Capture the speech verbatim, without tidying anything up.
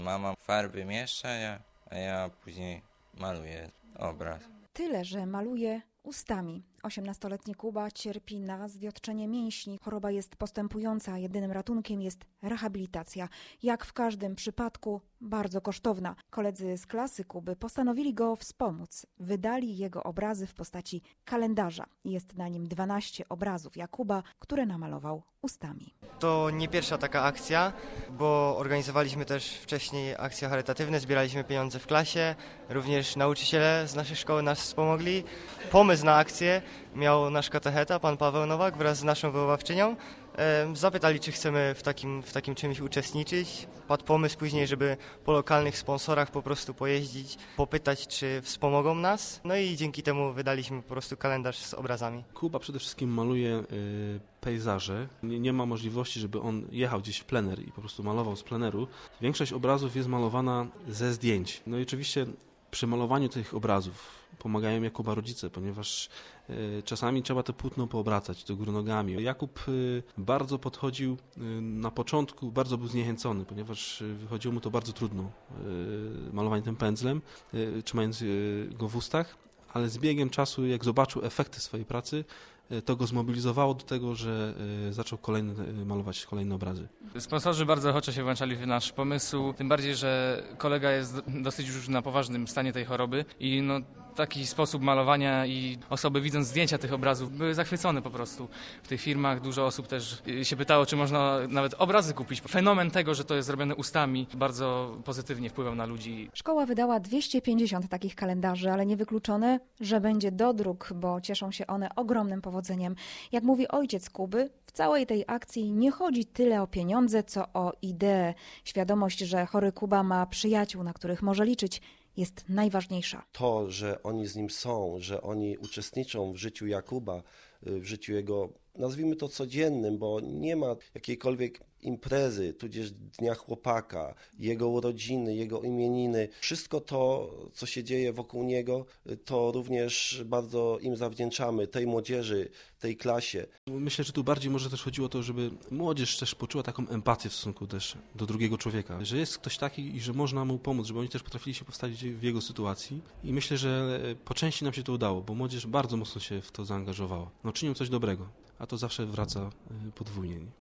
mama farby miesza, ja, a ja później maluję obraz. Tyle, że maluje ustami. osiemnastoletni Kuba cierpi na zwiotczenie mięśni. Choroba jest postępująca, a jedynym ratunkiem jest rehabilitacja. Jak w każdym przypadku bardzo kosztowna. Koledzy z klasy Kuby postanowili go wspomóc. Wydali jego obrazy w postaci kalendarza. Jest na nim dwanaście obrazów Jakuba, które namalował ustami. To nie pierwsza taka akcja, bo organizowaliśmy też wcześniej akcje charytatywne, zbieraliśmy pieniądze w klasie, również nauczyciele z naszej szkoły nas wspomogli. Pomysł na akcję miał nasz katecheta, pan Paweł Nowak, wraz z naszą wychowawczynią. Zapytali, czy chcemy w takim, w takim czymś uczestniczyć. Padł pomysł później, żeby po lokalnych sponsorach po prostu pojeździć, popytać, czy wspomogą nas. No i dzięki temu wydaliśmy po prostu kalendarz z obrazami. Kuba przede wszystkim maluje y, pejzaże. Nie, nie ma możliwości, żeby on jechał gdzieś w plener i po prostu malował z pleneru. Większość obrazów jest malowana ze zdjęć. No i oczywiście przy malowaniu tych obrazów pomagają Jakuba rodzice, ponieważ y, czasami trzeba to płótno poobracać do góry nogami. Jakub y, bardzo podchodził y, na początku, bardzo był zniechęcony, ponieważ y, wychodziło mu to bardzo trudno, y, malowanie tym pędzlem, y, trzymając y, go w ustach, ale z biegiem czasu, jak zobaczył efekty swojej pracy, to go zmobilizowało do tego, że zaczął kolejne, malować kolejne obrazy. Sponsorzy bardzo ochoczo się włączali w nasz pomysł, tym bardziej, że kolega jest dosyć już na poważnym stanie tej choroby i no, taki sposób malowania i osoby widząc zdjęcia tych obrazów były zachwycone po prostu. W tych firmach dużo osób też się pytało, czy można nawet obrazy kupić. Fenomen tego, że to jest zrobione ustami, bardzo pozytywnie wpływał na ludzi. Szkoła wydała dwieście pięćdziesiąt takich kalendarzy, ale niewykluczone, że będzie dodruk, bo cieszą się one ogromnym powodzeniem. Jak mówi ojciec Kuby, w całej tej akcji nie chodzi tyle o pieniądze, co o ideę. Świadomość, że chory Kuba ma przyjaciół, na których może liczyć, jest najważniejsza. To, że oni z nim są, że oni uczestniczą w życiu Jakuba, w życiu jego, nazwijmy to codziennym, bo nie ma jakiejkolwiek imprezy, tudzież Dnia Chłopaka, jego urodziny, jego imieniny. Wszystko to, co się dzieje wokół niego, to również bardzo im zawdzięczamy, tej młodzieży, tej klasie. Myślę, że tu bardziej może też chodziło o to, żeby młodzież też poczuła taką empatię w stosunku też do drugiego człowieka, że jest ktoś taki i że można mu pomóc, żeby oni też potrafili się postawić w jego sytuacji. I myślę, że po części nam się to udało, bo młodzież bardzo mocno się w to zaangażowała. No czynią coś dobrego, a to zawsze wraca podwójnie.